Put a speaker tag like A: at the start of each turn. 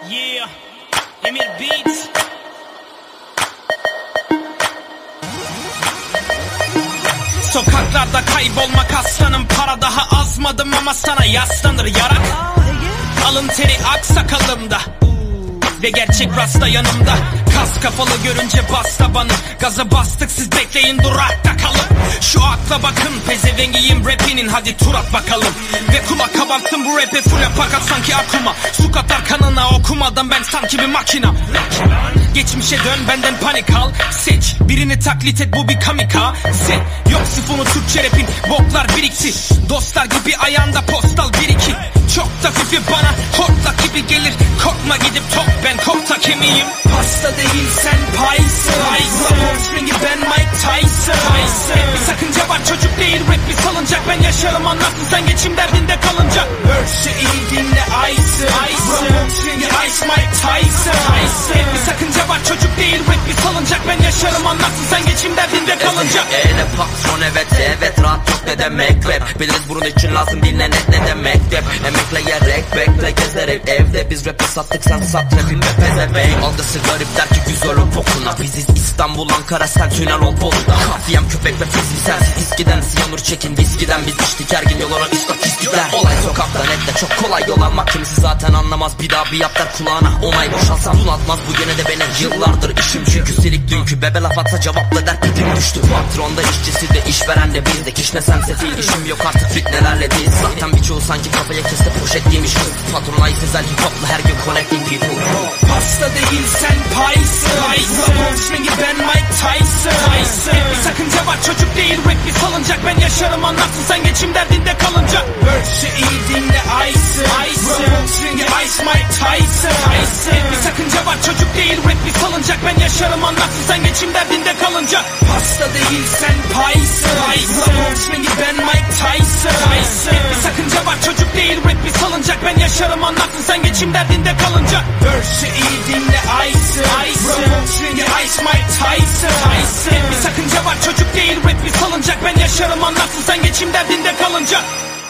A: Yeah, Emir Beats. Sokaklarda kaybolmak aslanım, para daha azmadım ama sana yaslanır yarak. Alın teri aksakalımda ve gerçek rasta yanımda. Kas kafalı görünce bas tabanı, gaza bastık siz bekleyin durakta kalın. Şu akla bakın, pezevengiyim rapinin, hadi tur at bakalım. Ve kulak kabarttım bu rape full fakat sanki aklıma su katar kanına, okumadan ben sanki bir makina. Geçmişe dön benden panik al, seç birini taklit et, bu bir kamikaze. Yok sifonu Türkçe rapin, boklar birikti. Dostlar gibi ayağında postal 1-2. Çok da fifi bana hortlak gibi gelir, korkma gidip top, ben kopta kemiğim. Pasta değil sen paysın, Ramon ben Mike Tyson. Bir sakınca var, çocuk değil rap bir salıncak. Ben yaşarım anlarsın sen geçim derdinde kalınca. Verse iyi dinle Ice'ı, Ramon Ice Mike Tyson. Bir sakınca var, çocuk değil rap bir salıncak. Ben yaşarım anlarsın sen geçim derdinde kalınca.
B: Ele patron evet rahat yok ne demek rap. Biliriz bunun için lazım dinle ne demek rap. Emekle yerek bekle gezer hep evde. Biz rap'i sattık sen sat rap'i be pezevenk. Algısı garip der ki güzel ol bokuna. Biziz İstanbul Ankara sen tünel ol Bolu'da. Kafiyem köpek ve fizik sensiz İskiden siyanur çekin viskiden. Biz içtik her gün yol olan istatistikler. Olay sokakta netle çok kolay yol almak. Kimisi zaten anlamaz bir daha bir yap der kulağına. Onay boşalsam bunaltmaz bu gene de benim yıllardır işim. Çünkü silik dünkü bebe laf atsa cevapla der pipim düştü. Patronda işçisi de işveren de bizde. Kişnesem sefil işim yok artık fitnelerle değil. Zaten birçoğu sanki kafaya kesti poşet giymiş kız. Patronayı sezel hip hopla her gün connecting people.
A: Pasta değil sen paysın, Ramon ben Mike Tyson. Bir sakınca var, çocuk değil rap bir salıncak. Ben yaşarım anlarsın sen geçim derdinde kalınca. Verse iyi dinle Ice'ı, Ramon Ice Mike Tyson. Bir sakınca var, çocuk değil rap bir salıncak. Ben yaşarım anlarsın sen geçim derdinde kalınca. Pasta değil sen paysın, Ramon ben Mike Tyson. Bir sakınca var, çocuk değil rap bir salıncak. Ben yaşarım anlarsın sen geçim derdinde kalınca. Verse iyi dinle Ice'ı, Ramon Ice Mike Tyson. Bir sakınca var, çocuk değil rap bir salıncak. Ben yaşarım anlarsın sen geçim derdinde kalınca.